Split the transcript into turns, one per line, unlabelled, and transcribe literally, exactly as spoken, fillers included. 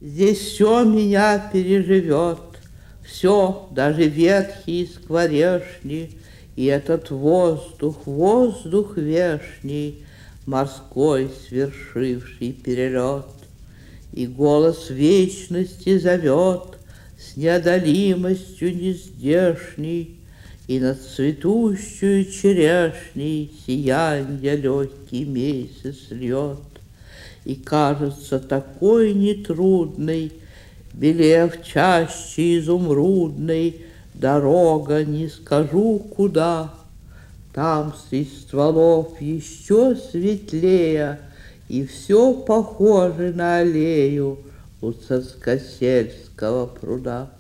Здесь все меня переживет, все, даже ветхие скворешни, и этот воздух, воздух вешний, морской свершивший перелет. И голос вечности зовет с неодолимостью нездешней, и над цветущую черешней сиянья легкий месяц льет. И кажется такой нетрудной, белев чаще изумрудной, дорога не скажу куда. Там среди стволов еще светлее, и все похоже на аллею у Царскосельского пруда.